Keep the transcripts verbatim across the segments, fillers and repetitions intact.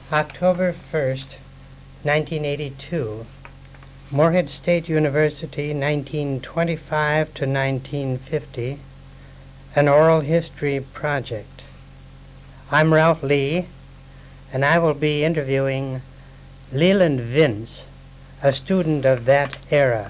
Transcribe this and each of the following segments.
October first, nineteen eighty-two, Morehead State University, nineteen twenty-five to nineteen fifty, an oral history project. I'm Ralph Lee, and I will be interviewing Leland Vince, a student of that era.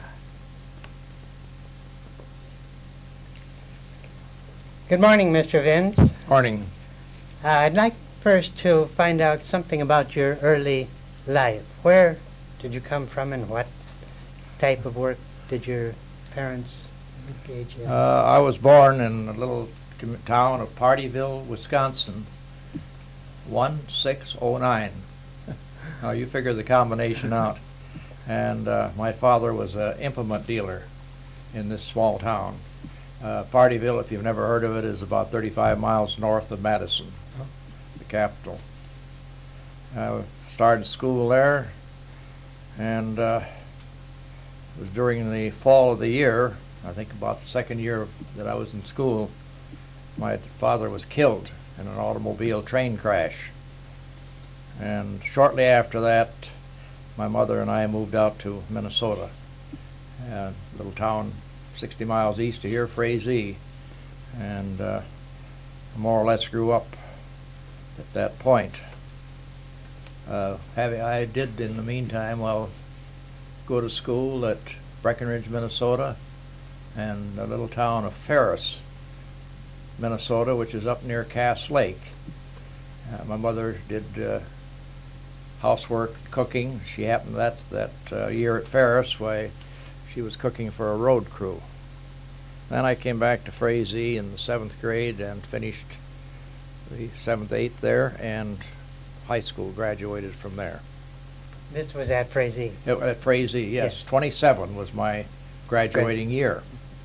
Good morning, Mister Vince. Morning. Uh, I'd like first to find out something about your early life. Where did you come from, and what type of work did your parents engage in? Uh, I was born in a little com- town of Partyville, Wisconsin, one six oh nine. Now you figure the combination out. And uh, my father was an implement dealer in this small town. Uh, Partyville, if you've never heard of it, is about thirty-five miles north of Madison, the capital. I started school there, and uh, it was during the fall of the year, I think about the second year that I was in school, my father was killed in an automobile train crash. And shortly after that, my mother and I moved out to Minnesota, a little town sixty miles east of here, Frazee, and uh, more or less grew up at that point. Uh, having, I did, in the meantime, well, go to school at Breckenridge, Minnesota, and a little town of Ferris, Minnesota, which is up near Cass Lake. Uh, my mother did uh, housework, cooking. She happened that that uh, year at Ferris, why she was cooking for a road crew. Then I came back to Frazee in the seventh grade and finished the seventh, eighth there, and high school, graduated from there. This was at Frazee. At, at Frazee, yes. Yes. twenty-seven was my graduating year.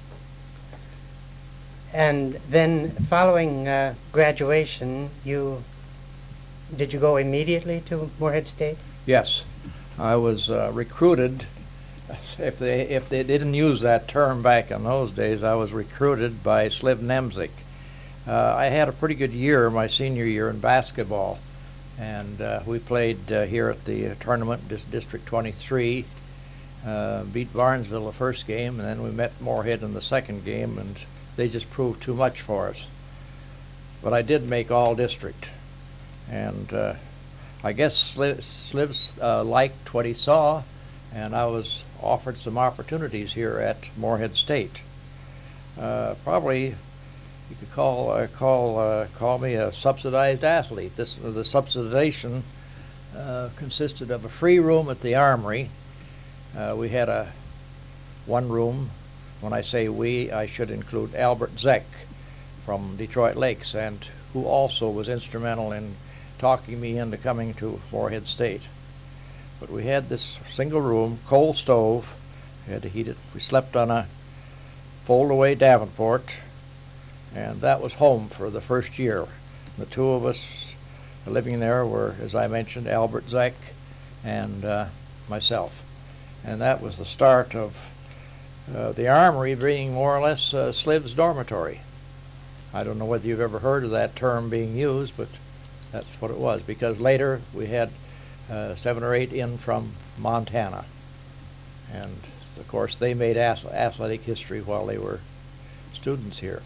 And then following uh, graduation, you did you go immediately to Morehead State? Yes, I was uh, recruited. If they if they didn't use that term back in those days, I was recruited by Sliv Nemzik. Uh, I had a pretty good year, my senior year, in basketball, and uh, we played uh, here at the uh, tournament, dis- District twenty-three. Uh, beat Barnesville the first game, and then we met Morehead in the second game, and they just proved too much for us. But I did make all district, and uh, I guess Sliv, Sliv's uh, liked what he saw, and I was offered some opportunities here at Morehead State. Uh, probably you could call uh, call uh, call me a subsidized athlete. This the subsidization uh, consisted of a free room at the Armory. Uh, we had a one room. When I say we, I should include Albert Zeck from Detroit Lakes, and who also was instrumental in talking me into coming to Morehead State. But we had this single room, coal stove. We had to heat it. We slept on a fold-away Davenport, and that was home for the first year. The two of us living there were, as I mentioned, Albert Zeck and uh, myself. And that was the start of uh, the Armory being more or less uh, Sliv's dormitory. I don't know whether you've ever heard of that term being used, but that's what it was, because later we had uh, seven or eight in from Montana. And of course they made ath- athletic history while they were students here.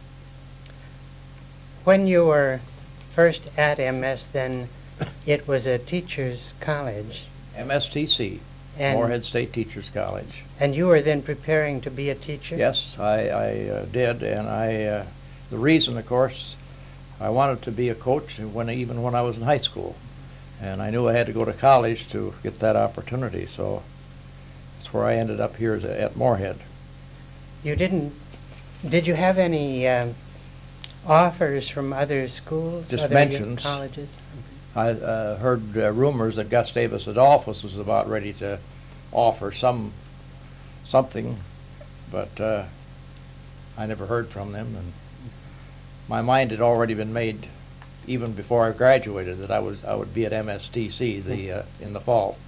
When you were first at M S, then it was a teacher's college. M S T C, And- Morehead State Teachers College. And you were then preparing to be a teacher? Yes, I, I uh, did, and I, uh, the reason, of course, I wanted to be a coach when even when I was in high school, and I knew I had to go to college to get that opportunity, so that's where I ended up here at, at Morehead. You didn't, did you have any um, offers from other schools? Just other mentions. colleges? I uh, heard uh, rumors that Gustavus Adolphus was about ready to offer some something, but uh, I never heard from them, and my mind had already been made even before I graduated that I was I would be at M S T C the uh, in the fall.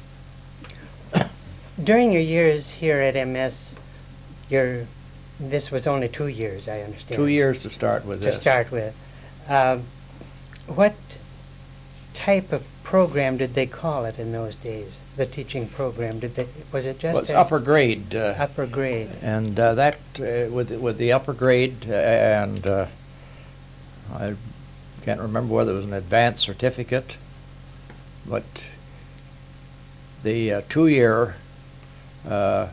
During your years here at M S, your this was only two years, I understand. Two years to start with To this. start with. Um, what type of program did they call it in those days? The teaching program, did they, was it just Well, it's a upper grade. Uh, upper grade? And uh, that, uh, with, with the upper grade, uh, and uh, I can't remember whether it was an advanced certificate, but the uh, two-year uh,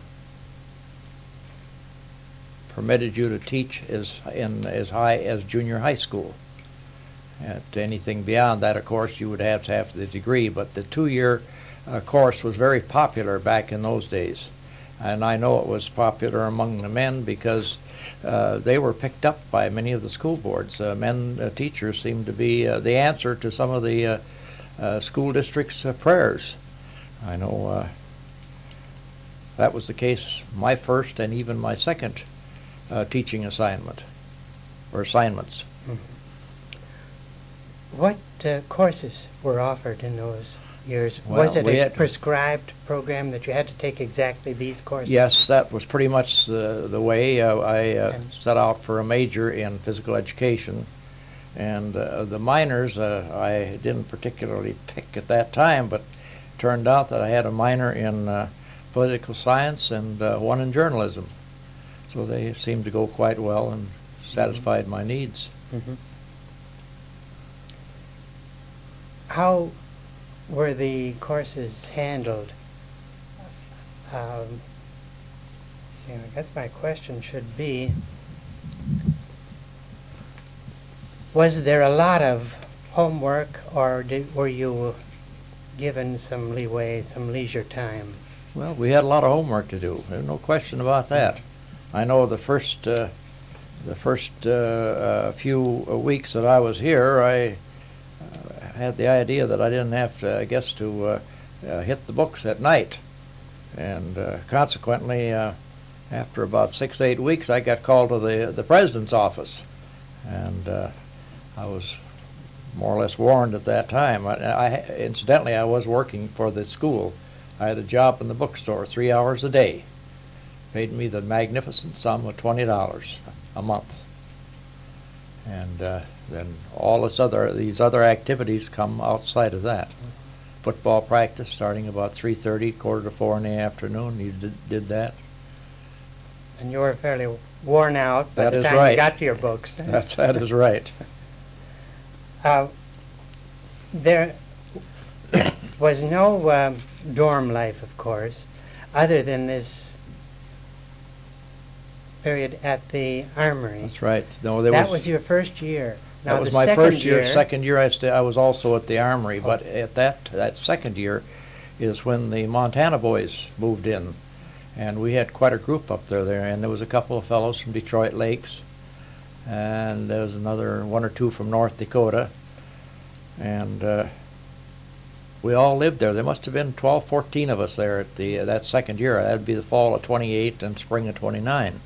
permitted you to teach as, in, as high as junior high school. At anything beyond that, of course, you would have to have the degree, but the two-year uh, course was very popular back in those days. And I know it was popular among the men because uh, they were picked up by many of the school boards. Uh, men uh, teachers seemed to be uh, the answer to some of the uh, uh, school district's uh, prayers. I know uh, that was the case my first and even my second uh, teaching assignment, or assignments. Mhm. What uh, courses were offered in those years? Well, was it we a had- prescribed program that you had to take exactly these courses? Yes, that was pretty much the, the way. Uh, I uh, And- set out for a major in physical education, and uh, the minors uh, I didn't particularly pick at that time, but turned out that I had a minor in uh, political science and uh, one in journalism. So they seemed to go quite well and satisfied my needs. Mhm. How were the courses handled? Um, see, I guess my question should be, was there a lot of homework, or did, were you given some leeway, some leisure time? Well, we had a lot of homework to do. There's no question about that. I know the first uh, the first uh, uh, few weeks that I was here, I uh, had the idea that I didn't have to, I guess, to uh, uh, hit the books at night, and uh, consequently, uh, after about six, eight weeks, I got called to the the president's office, and uh, I was more or less warned at that time. I, I incidentally, I was working for the school. I had a job in the bookstore, three hours a day. Paid me the magnificent sum of twenty dollars a month, and uh, then all this other these other activities come outside of that. Football practice starting about three thirty, quarter to four in the afternoon. You did, did that. And you were fairly worn out by That the is time right. you got to your books. That's that is right. Uh, there was no um, dorm life, of course, other than this period at the Armory. That's right. No, there That was. was your first year. Now, That was the my second first year. Second year, I, sta I was also at the Armory, but Oh. at that that second year is when the Montana boys moved in, and we had quite a group up there. There, and there was a couple of fellows from Detroit Lakes, and there was another one or two from North Dakota, and uh, we all lived there. There must have been twelve, fourteen of us there at the uh, that second year. That'd be the fall of twenty-eight and spring of twenty-nine.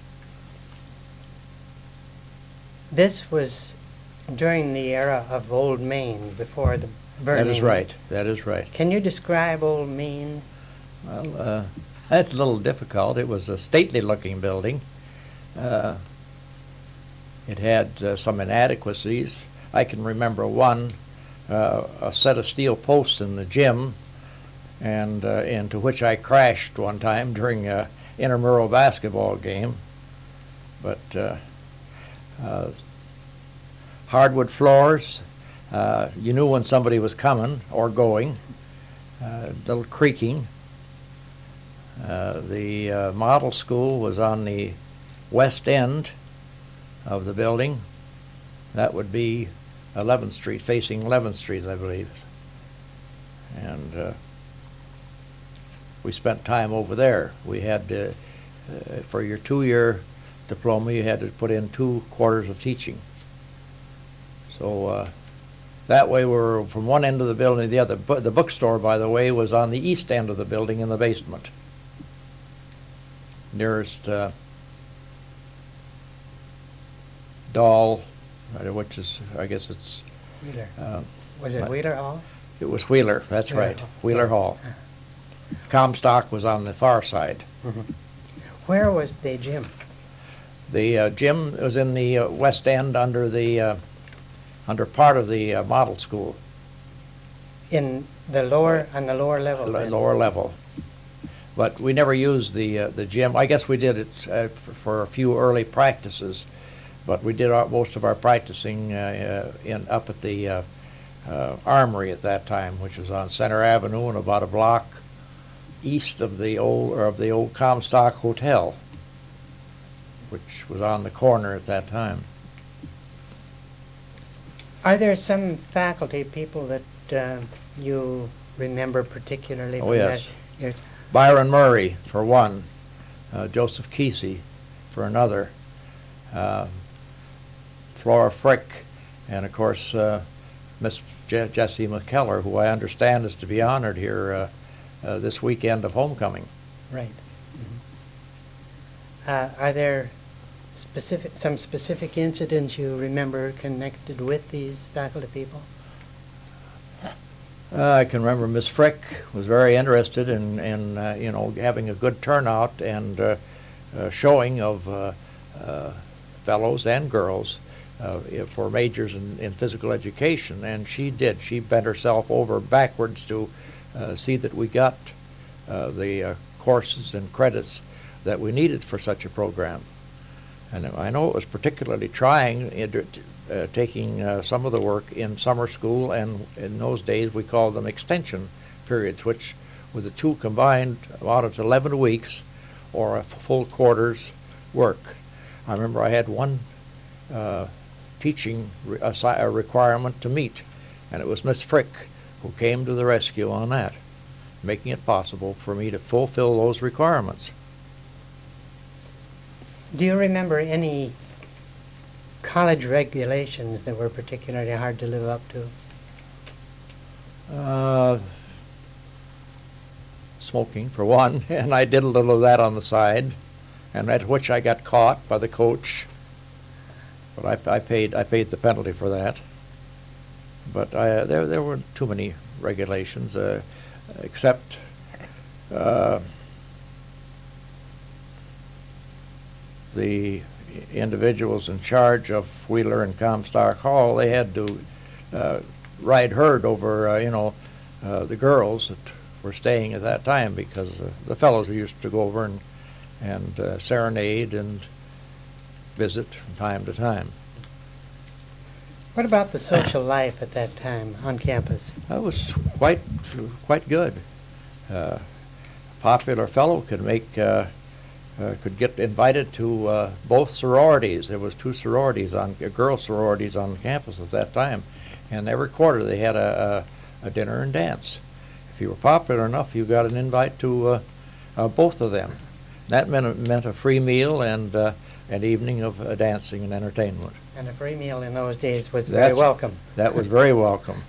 This was during the era of Old Main, before the burning. That is right. That is right. Can you describe Old Main? Well, uh, that's a little difficult. It was a stately-looking building. Uh, it had uh, some inadequacies. I can remember one, uh, a set of steel posts in the gym, and uh, into which I crashed one time during a intramural basketball game. But uh, uh, hardwood floors. Uh, you knew when somebody was coming or going. Uh, little creaking. Uh, the uh, model school was on the west end of the building. That would be eleventh Street, facing eleventh Street, I believe. And uh, we spent time over there. We had, uh, uh, for your two-year diploma, you had to put in two quarters of teaching. So uh, that way we were from one end of the building to the other. Bu the bookstore, by the way, was on the east end of the building in the basement. Nearest uh, Dahl, uh, which is, I guess it's, Wheeler. uh, Was it my- Wheeler Hall? it was Wheeler, that's Wheeler right, Hall. Wheeler Hall. Comstock was on the far side. Mhm. Where was the gym? The uh, gym was in the uh, west end under the, uh, under part of the uh, model school. In The lower, on the lower level L- then? lower level. But we never used the uh, the gym. I guess we did it uh, for, for a few early practices, but we did our, most of our practicing uh, uh, in up at the uh, uh, Armory at that time, which was on Center Avenue and about a block east of the old or of the old Comstock Hotel, which was on the corner at that time. Are there some faculty people that uh, you remember particularly? Oh, from yes. that years? Byron Murray, for one. Uh, Joseph Kesey, for another. Uh, Flora Frick, and of course, uh, Miss Je- Jessie McKellar, who I understand is to be honored here uh, uh, this weekend of homecoming. Right. Mhm. Uh, are there specific, some specific incidents you remember connected with these faculty people? Uh, I can remember Miss Frick was very interested in, in uh, you know, having a good turnout and uh, uh, showing of uh, uh, fellows and girls uh, for majors in, in physical education, and she did. She bent herself over backwards to uh, see that we got uh, the uh, courses and credits that we needed for such a program. And I know it was particularly trying in, uh, taking uh, some of the work in summer school, and in those days we called them extension periods, which with the two combined amounted to eleven weeks or a full quarter's work. I remember I had one uh, teaching re- assi- a requirement to meet, and it was Miss Frick who came to the rescue on that, making it possible for me to fulfill those requirements. Do you remember any college regulations that were particularly hard to live up to? Uh, smoking, for one, and I did a little of that on the side, and at which I got caught by the coach. But I, I paid I paid the penalty for that. But I, there there weren't too many regulations, uh, except uh, the individuals in charge of Wheeler and Comstock Hall. They had to uh, ride herd over, uh, you know, uh, the girls that were staying at that time, because uh, the fellows used to go over and and uh, serenade and visit from time to time. What about the social life at that time on campus? That was quite quite good. Uh, popular fellow could make uh, uh, could get invited to uh, both sororities. There was two sororities on uh, girl sororities on campus at that time, and every quarter they had a, a, a dinner and dance. If you were popular enough, you got an invite to uh, uh, both of them. That meant meant a free meal and uh, an evening of uh, dancing and entertainment. And a free meal in those days was very That's- welcome. That was very welcome.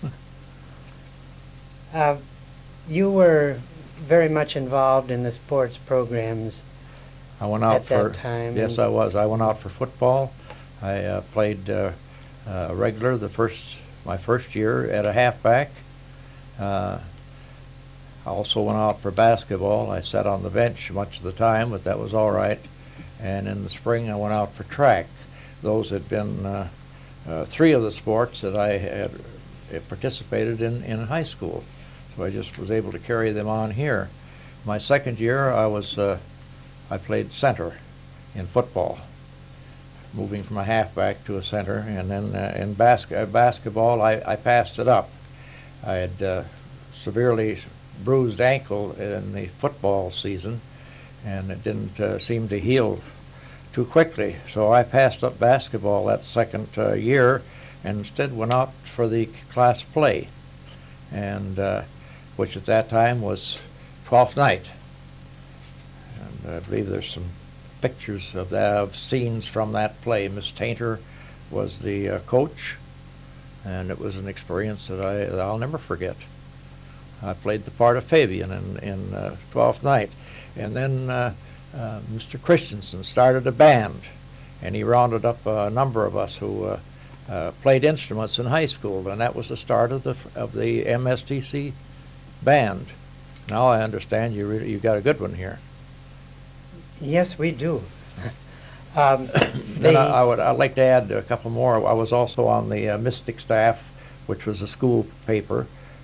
Uh, you were very much involved in the sports programs I went out at that for time. yes, and- I was. I went out for football. I uh, played uh, uh, regular the first my first year at a halfback. Uh, I also went out for basketball. I sat on the bench much of the time, but that was all right. And in the spring, I went out for track. Those had been uh, uh, three of the sports that I had uh, participated in in high school. So I just was able to carry them on here. My second year, I was uh, I played center in football, moving from a halfback to a center, and then uh, in bas- uh, basketball, I, I passed it up. I had uh, severely bruised ankle in the football season, and it didn't uh, seem to heal too quickly. So I passed up basketball that second uh, year, and instead went out for the class play, and uh, which at that time was Twelfth Night. And I believe there's some pictures of that, of scenes from that play. Miss Tainter was the uh, coach, and it was an experience that, I, that I'll never forget. I played the part of Fabian in, in uh, Twelfth Night. And then uh, uh, Mister Christensen started a band, and he rounded up a number of us who uh, uh, played instruments in high school, and that was the start of the of the M S T C band. Now I understand you really, you got a good one here. Yes, we do. um, Then I, the- I would I'd like to add a couple more. I was also on the uh, Mystic staff, which was a school paper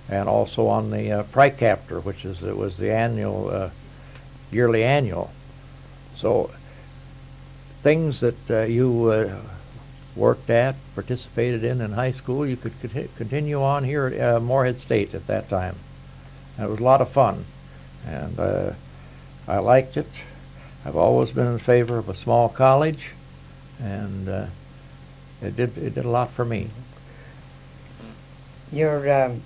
and also on the uh, Pricaptor, which is it was the annual, uh, yearly annual. So things that uh, you uh, worked at, participated in in high school, you could conti- continue on here at uh, Moorhead State at that time. And it was a lot of fun, and uh, I liked it. I've always been in favor of a small college, and uh, it did it did a lot for me. Your um,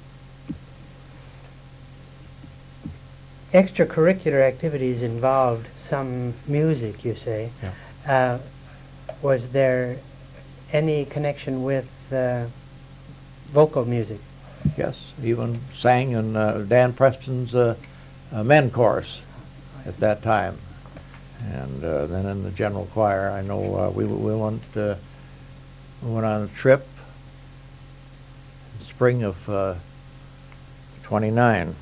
extracurricular activities involved some music, you say. Yeah. Uh, was there any connection with uh, vocal music? Yes, even sang in uh, Dan Preston's uh, uh, men chorus at that time, and uh, then in the general choir. I know uh, we we went uh, we went on a trip in spring of uh, twenty-nine.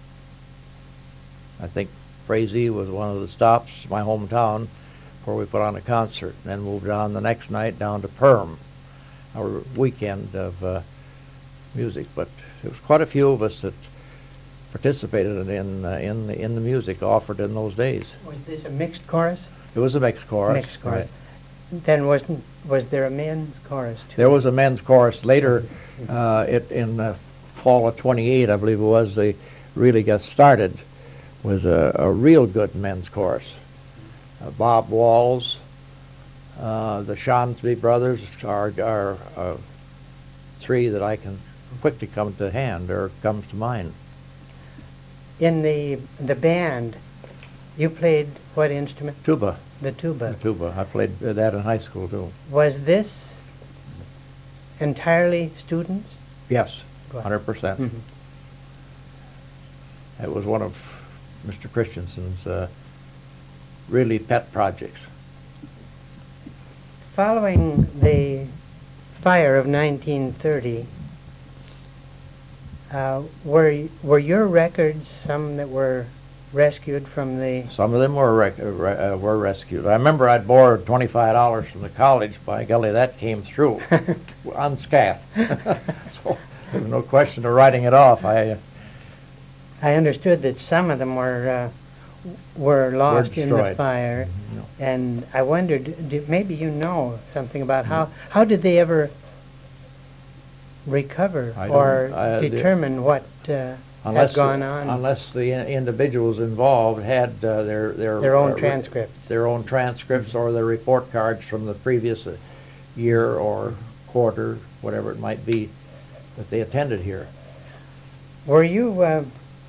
I think Frazee was one of the stops, my hometown, where we put on a concert, and then moved on the next night down to Perm, our weekend of uh, music. But there was quite a few of us that participated in uh, in the in the music offered in those days. Was this a mixed chorus? It was a mixed chorus. Mixed chorus. Right. Then wasn't was there a men's chorus too? There was a men's chorus later. Uh, it in the fall of twenty-eight, I believe it was. They really got started with a, a real good men's chorus. Uh, Bob Walls, uh, the Shonsby brothers are are uh, three that I can quickly come to hand or comes to mind. In the the band, you played what instrument? Tuba. The tuba. The tuba. I played that in high school too. Was this entirely students? Yes, Go ahead. hundred percent. Mhm. It was one of Mister Christensen's uh, really pet projects. Following the fire of nineteen thirty, uh, were were your records some that were rescued from the? Some of them were rec- uh, re- uh, were rescued. I remember I'd borrowed twenty-five dollars from the college. By golly, that came through unscathed. So there was no question of writing it off. I uh, I understood that some of them were uh, were lost in the destroyed. fire, Mhm, no. and I wondered, did, maybe you know something about how how did they ever recover I don't- or I- the- determine what uh, unless had gone on? unless the in- individuals involved had uh, their their Their own uh, re- transcripts. their own transcripts or their report cards from the previous uh, year or quarter, whatever it might be, that they attended here. Were you uh,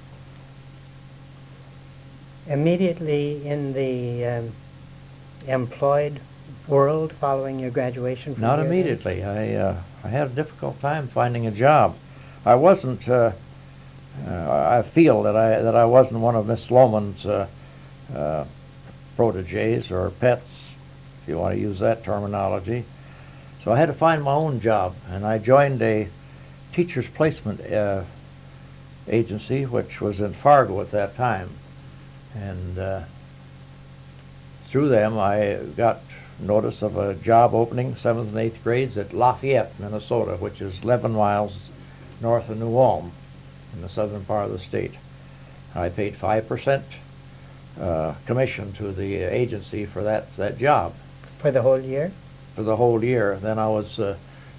immediately in the um, employed world following your graduation from Not U of A? immediately. I uh, I had a difficult time finding a job. I wasn't. Uh, uh, I feel that I that I wasn't one of Miss Sloman's uh, uh, proteges or pets, if you want to use that terminology. So I had to find my own job, and I joined a teacher's placement uh, agency, which was in Fargo at that time, and uh, through them I got notice of a job opening, seventh and eighth grades at Lafayette, Minnesota, which is eleven miles north of New Ulm in the southern part of the state. I paid five percent uh, commission to the agency for that, that job For the whole year? for the whole year. Then I was uh,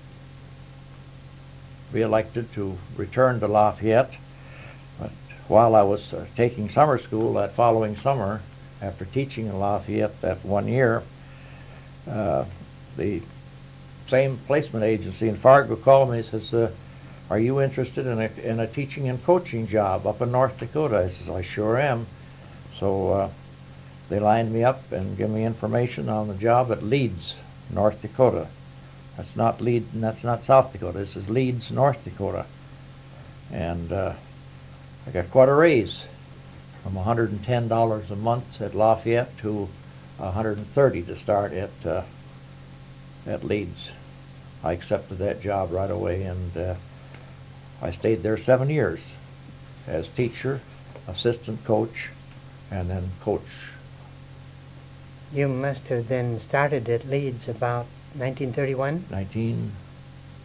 reelected to return to Lafayette. But while I was uh, taking summer school that following summer, after teaching in Lafayette that one year, uh, the same placement agency in Fargo called me and says, uh, are you interested in a, in a teaching and coaching job up in North Dakota? I says, I sure am. So uh, they lined me up and gave me information on the job at Leeds, North Dakota. That's not Leeds, that's not South Dakota. This is Leeds, North Dakota. And uh, I got quite a raise from one hundred ten dollars a month at Lafayette to one hundred thirty dollars to start at uh, at Leeds. I accepted that job right away, and uh, I stayed there seven years as teacher, assistant coach, and then coach. You must have then started at Leeds about nineteen thirty-one? nineteen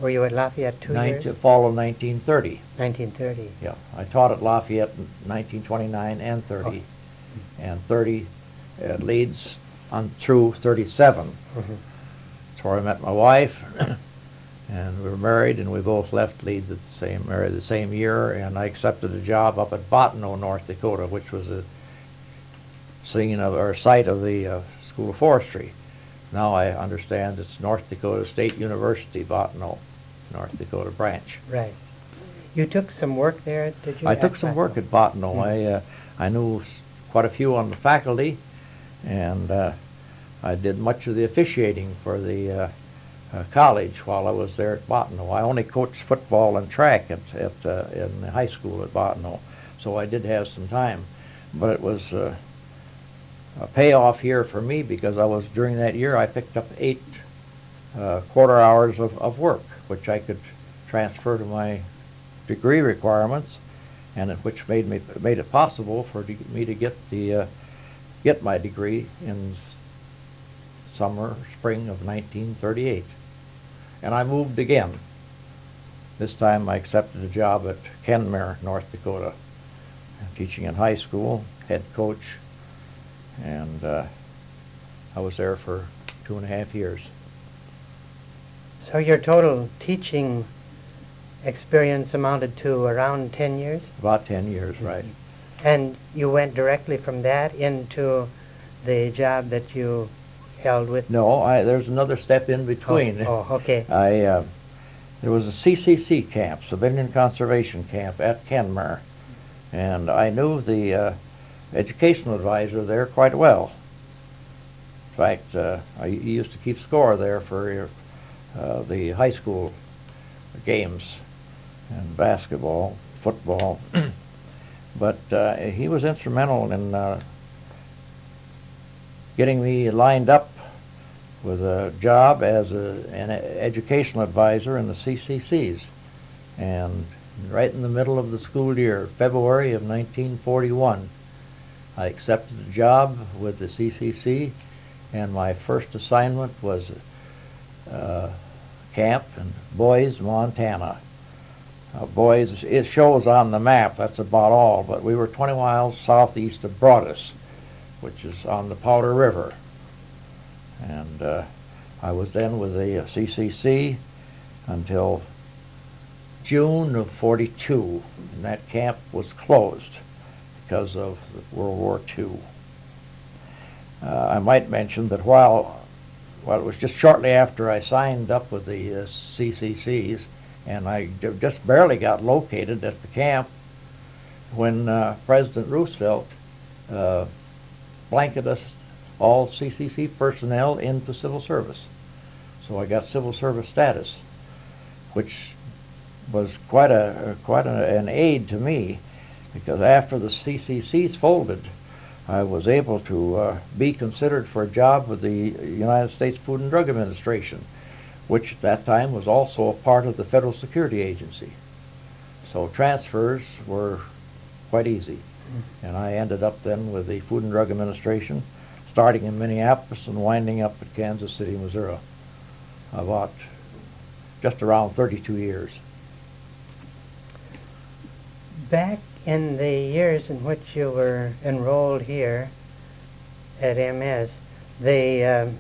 Were you at Lafayette two Ninety- years? Fall of nineteen thirty. nineteen thirty. Yeah, I taught at Lafayette in nineteen twenty-nine and thirty, and thirty at Leeds on through thirty-seven. Mhm. That's where I met my wife, and we were married, and we both left Leeds at the same or the same year, and I accepted a job up at Bottineau, North Dakota, which was a scene of or site of the uh, School of Forestry. Now I understand it's North Dakota State University, Bottineau, North Dakota branch. Right. You took some work there, did you? I took some work at Bottineau. Mm. I uh, I knew s- quite a few on the faculty, and uh, I did much of the officiating for the uh, uh, college while I was there at Bottineau. I only coached football and track at, at uh, in the high school at Bottineau, so I did have some time, but it was uh, a payoff year for me because I was during that year I picked up eight uh, quarter hours of, of work, which I could transfer to my degree requirements, and it- which made me made it possible for to- me to get the uh, get my degree in summer spring of nineteen thirty-eight, and I moved again. This time I accepted a job at Kenmare, North Dakota, teaching in high school, head coach, and uh, I was there for two and a half years. So your total teaching experience amounted to around ten years? About ten years, right? And you went directly from that into the job that you held with? No, I, there's another step in Oh, between. oh, okay. I, uh, there was a C C C camp, Civilian Conservation Camp at Kenmare, and I knew the uh, educational advisor there quite well. In fact, uh, I he used to keep score there for uh, the high school games and basketball, football. But uh, he was instrumental in uh, getting me lined up with a job as a, an educational advisor in the C C Cs. And right in the middle of the school year, February of nineteen forty-one, I accepted a job with the C C C, and my first assignment was uh, camp in Boys, Montana. Uh, Boys, it shows on the map, that's about all, but we were twenty miles southeast of Broadus, which is on the Powder River. And uh, I was then with the uh, C C C until June of forty-two, and that camp was closed because of World War Two. Uh, I might mention that while, well, it was just shortly after I signed up with the uh, C C Cs, and I d- just barely got located at the camp when uh, President Roosevelt uh, blanketed us, all C C C personnel, into civil service. So I got civil service status, which was quite a quite a, an aid to me, because after the C C Cs folded, I was able to uh, be considered for a job with the United States Food and Drug Administration, which at that time was also a part of the Federal Security Agency. So transfers were quite easy. And I ended up then with the Food and Drug Administration, starting in Minneapolis and winding up at Kansas City, Missouri, about just around thirty-two years. Back in the years in which you were enrolled here at M S, the um,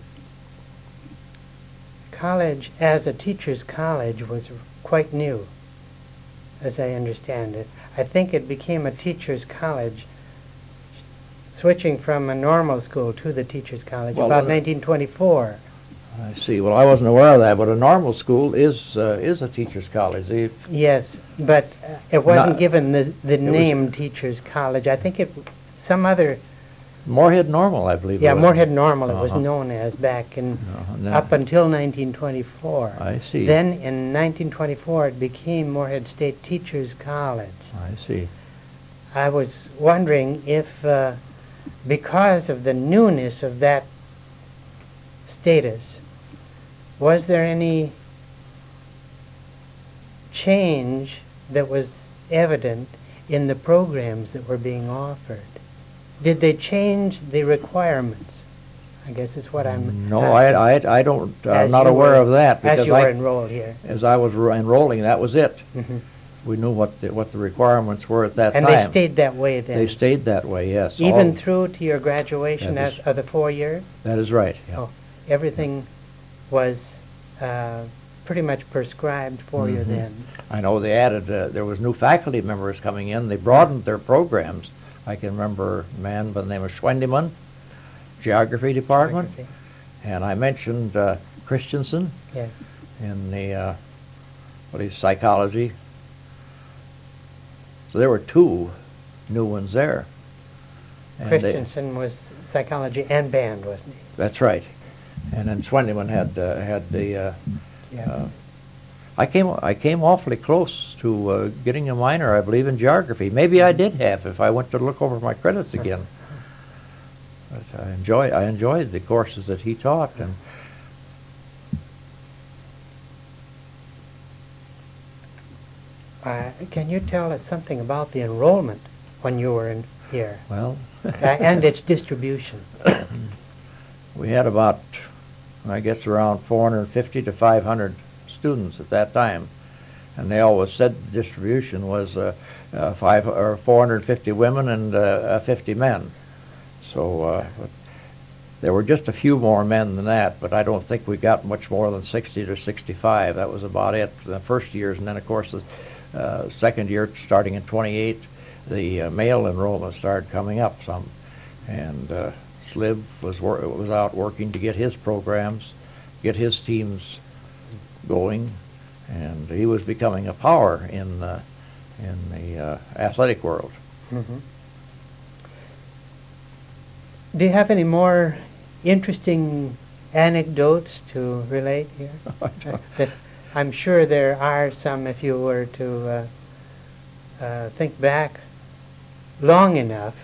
college as a teacher's college was quite new, as I understand it. I think it became a teacher's college, switching from a normal school to the teacher's college Well, about uh, nineteen twenty-four. I see. Well, I wasn't aware of that, but a normal school is uh, is a teacher's college. They, Yes, but uh, it wasn't Not- given the, the was- name teacher's college. I think it, some other, Moorhead Normal, I believe. it yeah, was. Moorhead Normal it was Uh-huh. known as back in, Uh-huh. Now- up until nineteen twenty-four. I see. Then in nineteen twenty-four it became Moorhead State Teachers College. I see. I was wondering if, uh, because of the newness of that status, was there any change that was evident in the programs that were being offered? Did they change the requirements I guess is what I'm No, asking. I, I, I don't, As I'm not you aware were- of that. As because you were I, enrolled here. as I was ro- enrolling, that was it. Mhm. We knew what the, what the requirements were at that And time. they stayed that way then? They stayed that way, yes. Even all- through to your graduation That is- at- of the four years? That is right, yeah. Oh, everything was uh, pretty much prescribed for you Mhm. then? I know they added, uh, there was new faculty members coming in. They broadened their programs. I can remember a man by the name of Schwendemann, Geography Department. Geography. And I mentioned uh, Christensen Yes. in the, uh, what is psychology. So there were two new ones there. And they- Christensen was psychology and band, wasn't he? That's right. And then Schwendemann had, uh, had the, uh, Yeah. uh, I came, I came awfully close to uh, getting a minor, I believe, in geography. Maybe I did have if I went to look over my credits again. But I enjoyed, I enjoyed the courses that he taught, and Uh, Can you tell us something about the enrollment when you were in here? well, Uh, And its distribution? we had about, I guess, around four hundred fifty to five hundred students at that time, and they always said the distribution was uh, uh, five or four hundred fifty women and uh, uh, fifty men. So uh, but there were just a few more men than that, but I don't think we got much more than sixty to sixty-five. That was about it for the first years, and then of course the uh, second year, starting in twenty-eight, the uh, male enrollment started coming up some, and uh, Sliv was wor- was out working to get his programs, get his teams going, and he was becoming a power in the in the uh, athletic world. Mhm. Do you have any more interesting anecdotes to relate here? That I'm sure there are some if you were to uh, uh, think back long enough.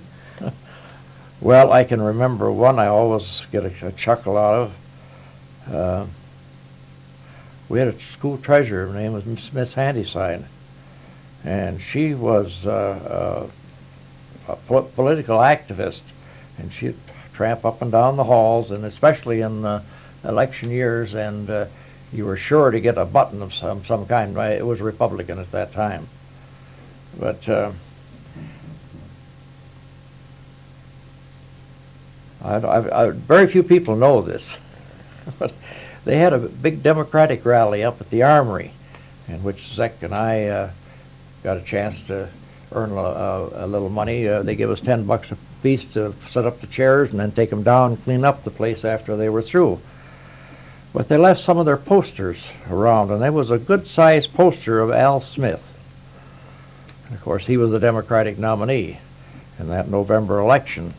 Well, I can remember one I always get a, a chuckle out of. Uh, we had a school treasurer, her name was Miss Miss Handyside, and she was uh, uh, a po- political activist, and she'd tramp up and down the halls, and especially in the election years, and uh, you were sure to get a button of some, some kind. Right? It was Republican at that time. But uh, I, I, I, very few people know this, but they had a big Democratic rally up at the Armory, in which Zek and I uh, got a chance to earn a, a, a little money. Uh, they give us ten bucks a piece to set up the chairs and then take them down and clean up the place after they were through. But they left some of their posters around, and there was a good-sized poster of Al Smith. And of course, he was the Democratic nominee in that November election.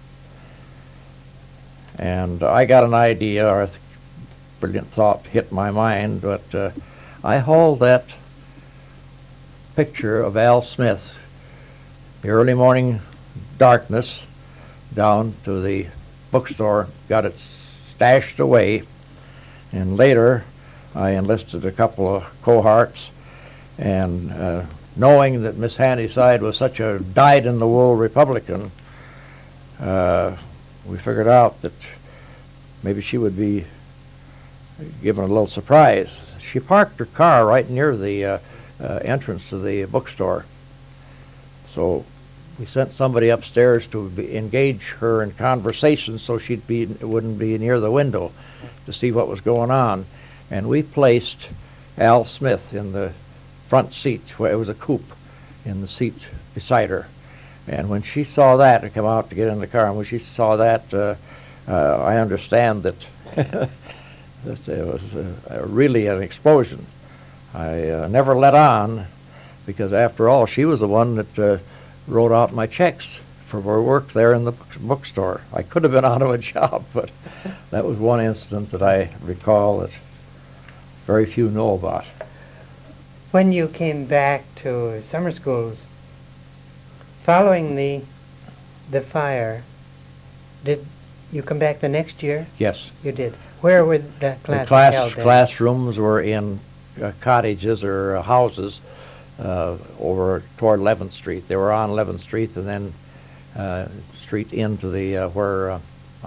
And I got an idea, or a th- brilliant thought hit my mind, but uh, I hauled that picture of Al Smith, the early morning darkness, down to the bookstore, got it stashed away, and later I enlisted a couple of cohorts, and uh, knowing that Miss Handyside was such a dyed-in-the-wool Republican, uh, we figured out that maybe she would be given a little surprise. She parked her car right near the uh, uh, entrance to the bookstore. So we sent somebody upstairs to be, engage her in conversation so she'd be wouldn't be near the window to see what was going on. And we placed Al Smith in the front seat, where it was a coupe, in the seat beside her. And when she saw that and come out to get in the car, and when she saw that, uh, uh, I understand that that it was uh, really an explosion. I uh, never let on, because after all, she was the one that uh, wrote out my checks for her work there in the bookstore. I could have been out of a job, but that was one incident that I recall that very few know about. When you came back to summer schools, following the the fire, did you come back the next year? Yes. You did. Where were the classes The class, held then? classrooms were in uh, cottages or uh, houses uh, over toward eleventh Street. They were on eleventh Street and then uh, street into the uh, where uh,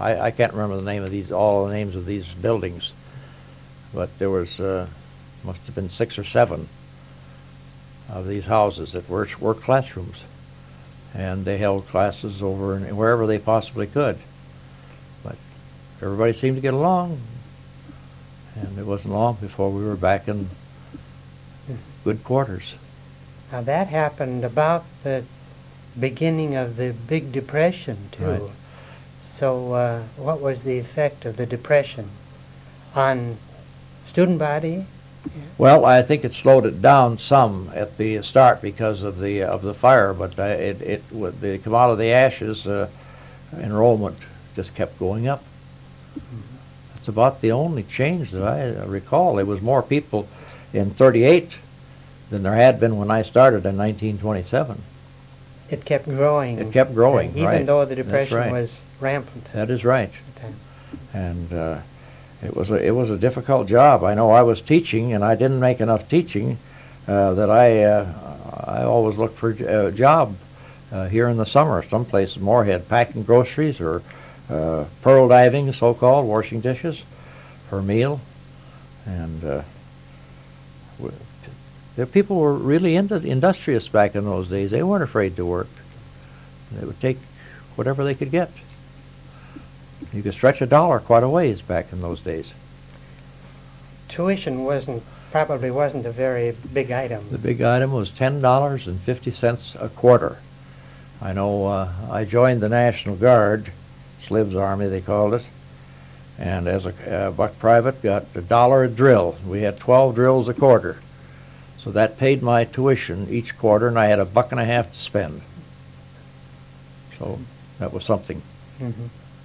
I, I can't remember the name of these, all the names of these buildings, but there was, uh, must have been six or seven of these houses that were, were classrooms. And they held classes over in, wherever they possibly could. But everybody seemed to get along. And it wasn't long before we were back in good quarters. Now that happened about the beginning of the Big Depression, too. Right. So uh, what was the effect of the Depression on student body? Well, I think it slowed it down some at the start because of the of the fire, but uh, it it would they come out of the ashes. Uh, enrollment just kept going up. That's about the only change that I recall. There was more people in thirty-eight than there had been when I started in nineteen twenty-seven. It kept growing. It kept growing, even right. though the That's Depression right. was rampant. That is right. at the time. And uh, it was a, it was a difficult job. I know I was teaching, and I didn't make enough teaching uh, that I uh, I always looked for a job uh, here in the summer, someplace in Moorhead, packing groceries or uh, pearl diving, so-called, washing dishes for a meal. And uh, w- the people were really into industrious back in those days. They weren't afraid to work. They would take whatever they could get. You could stretch a dollar quite a ways back in those days. Tuition wasn't, probably wasn't a very big item. The big item was ten dollars and fifty cents a quarter. I know uh, I joined the National Guard, Sliv's Army they called it, and as a uh, buck private got a dollar a drill. We had twelve drills a quarter. So that paid my tuition each quarter, and I had a buck and a half to spend. So that was something. Mhm.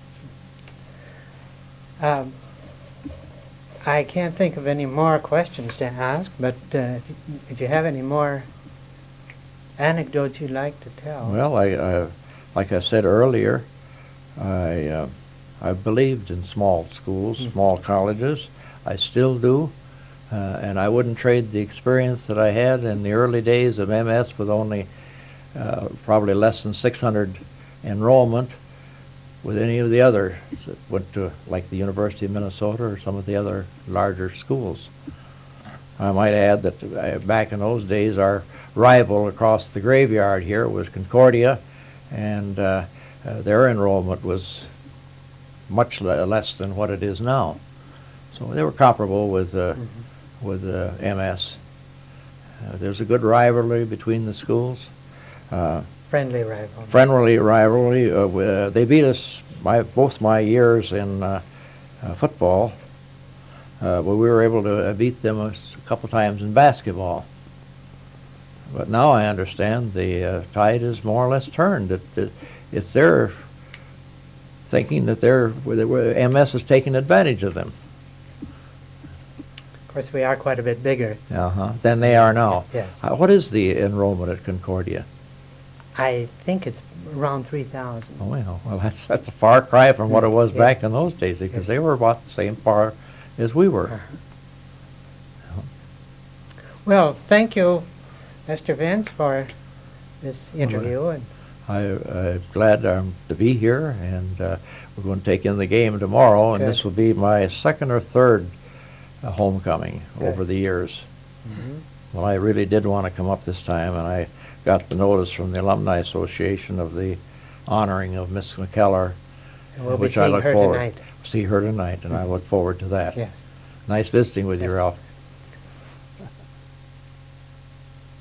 Um, I can't think of any more questions to ask, but uh, if you- if you have any more anecdotes you'd like to tell. Well, I, I like I said earlier, I uh, I believed in small schools, Mm. small colleges. I still do, uh, and I wouldn't trade the experience that I had in the early days of M S with only uh, probably less than six hundred enrollment with any of the others that went to, like the University of Minnesota or some of the other larger schools. I might add that uh, back in those days, our rival across the graveyard here was Concordia, and uh, uh, their enrollment was much le- less than what it is now. So they were comparable with uh, Mhm. with uh, M S. Uh, there's a good rivalry between the schools. Uh, Friendly rival. friendly rivalry. Uh, wi- uh, they beat us my both my years in uh, uh, football, uh, but we were able to uh, beat them a s- couple times in basketball. But now I understand the uh, tide is more or less turned. It, it, it's their thinking that they're that M S is taking advantage of them. Of course, we are quite a bit bigger. Uh-huh. Than they are now. Yes. Uh, what is the enrollment at Concordia? I think it's around three thousand. Oh, well, well, that's that's a far cry from what it was Yeah. back in those days, because they were about the same far as we were. Uh-huh. Well, thank you, Mister Vince, for this interview. And I, I'm glad um, to be here, and uh, we're going to take in the game tomorrow, and Good. this will be my second or third uh, homecoming Good. over the years. Mhm. Well, I really did want to come up this time, and I got the notice from the Alumni Association of the honoring of Miss McKellar, And we'll be which I seeing look her forward tonight. see her tonight, and I look forward to that. Yes. Nice visiting with you, Yes. Ralph.